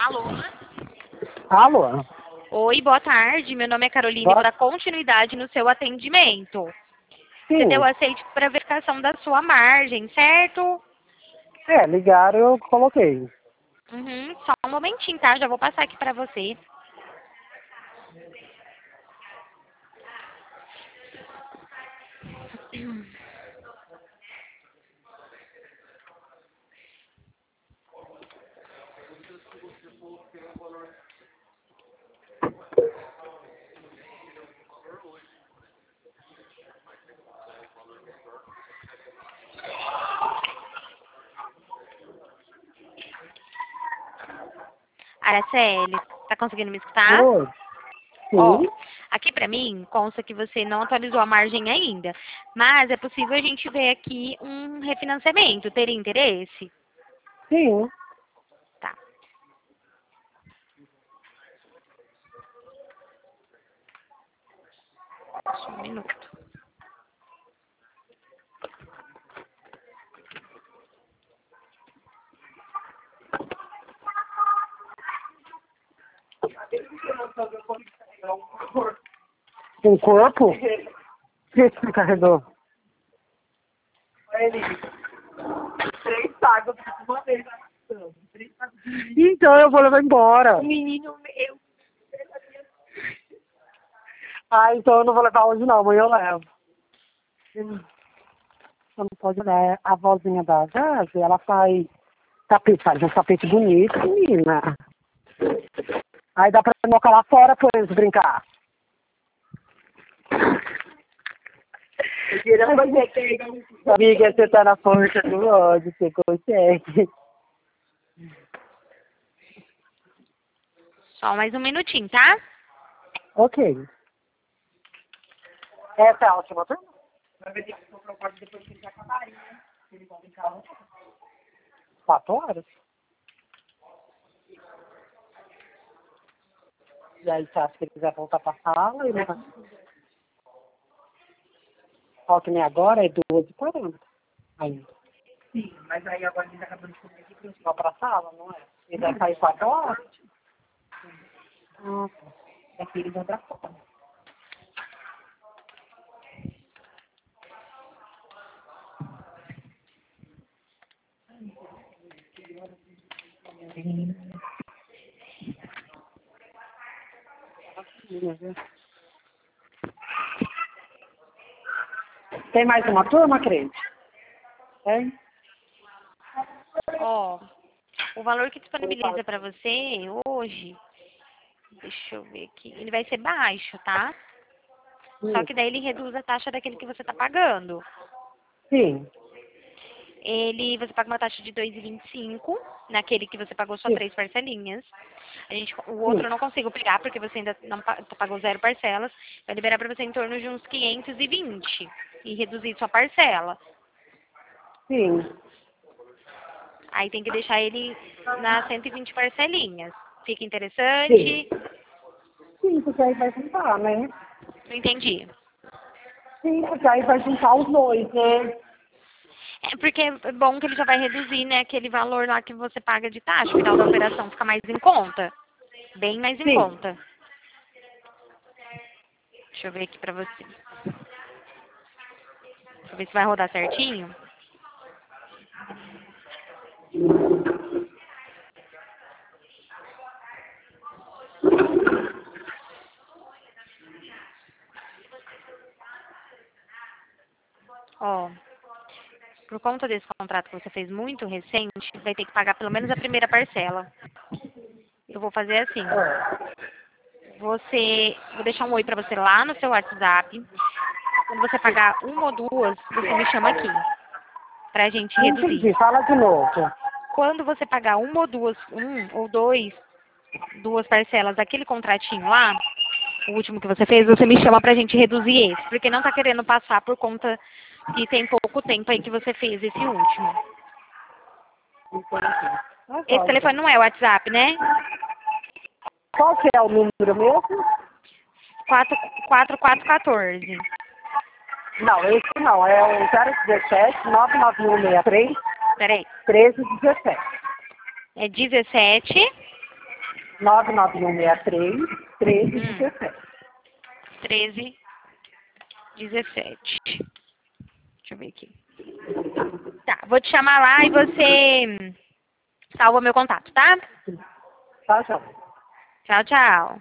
Alô? Alô? Oi, boa tarde. Meu nome é Carolina e vou dar continuidade no seu atendimento. Sim. Você deu aceite para verificação da sua margem, certo? Ligaram, eu coloquei. Só um momentinho, tá? Já vou passar aqui para você. Araceli, tá conseguindo me escutar? Oi? Sim. Ó, aqui pra mim consta que você não atualizou a margem ainda, mas é possível a gente ver aqui um refinanciamento. Teria interesse? Sim. Tá. Só um minuto. Um corpo? O que você carregou? Três sábados uma vez. Então eu vou levar embora. O menino meu. Então eu não vou levar hoje não, amanhã eu levo. Você não pode levar a vozinha da Gazi, ela faz faz um tapete bonito, menina. Aí dá pra colocar lá fora pra eles brincar. Amiga, você tá na força do ódio, você consegue. Só mais um minutinho, tá? Ok. Essa é a última turma? Vai ter que comprar o quarto depois que ele já acabarem, né? Ele volta em casa. 4 horas? E aí, se ele quiser voltar pra sala, ele vai. Ó, que nem agora é 12h40 ainda. Sim, mas aí agora ele tá acabando de comer aqui pra Vai pra sala, não é? Ele vai sair 4 horas? Ah, daqui eles vão pra fora. Tem mais uma turma, crente? Tem? Ó, o valor que disponibiliza para você hoje, deixa eu ver aqui, ele vai ser baixo, tá? Só que daí ele reduz a taxa daquele que você tá pagando. Sim. Você paga uma taxa de 2,25, naquele que você pagou só 3 parcelinhas. O outro eu não consigo pegar, porque você ainda não pagou 0 parcelas. Vai liberar para você em torno de uns 520 e reduzir sua parcela. Sim. Aí tem que deixar ele nas 120 parcelinhas. Fica interessante? Sim. Sim, porque aí vai juntar, né? Não entendi. Sim, porque aí vai juntar os dois, né? É porque é bom que ele já vai reduzir, né, aquele valor lá que você paga de taxa. O final da operação fica mais em conta. Bem mais em Sim. conta. Deixa eu ver aqui pra você. Deixa eu ver se vai rodar certinho. Ó, por conta desse contrato que você fez muito recente, vai ter que pagar pelo menos a primeira parcela. Eu vou fazer assim. Vou deixar um oi pra você lá no seu WhatsApp. Quando você pagar uma ou duas, você me chama aqui. Pra gente Não reduzir. entendi, fala de novo. Quando você pagar uma ou duas, duas parcelas daquele contratinho lá, o último que você fez, você me chama pra gente reduzir esse. Porque não tá querendo passar por conta que tem pouco tempo aí que você fez esse último. Esse telefone não é o WhatsApp, né? Qual que é o número mesmo? 4414. Não, esse não. É o 017 99163 Peraí. 1317. É 17 99163 1317. 1317. Deixa eu ver aqui. Tá, vou te chamar lá e você salva meu contato, tá? Tchau, tchau. Tchau, tchau.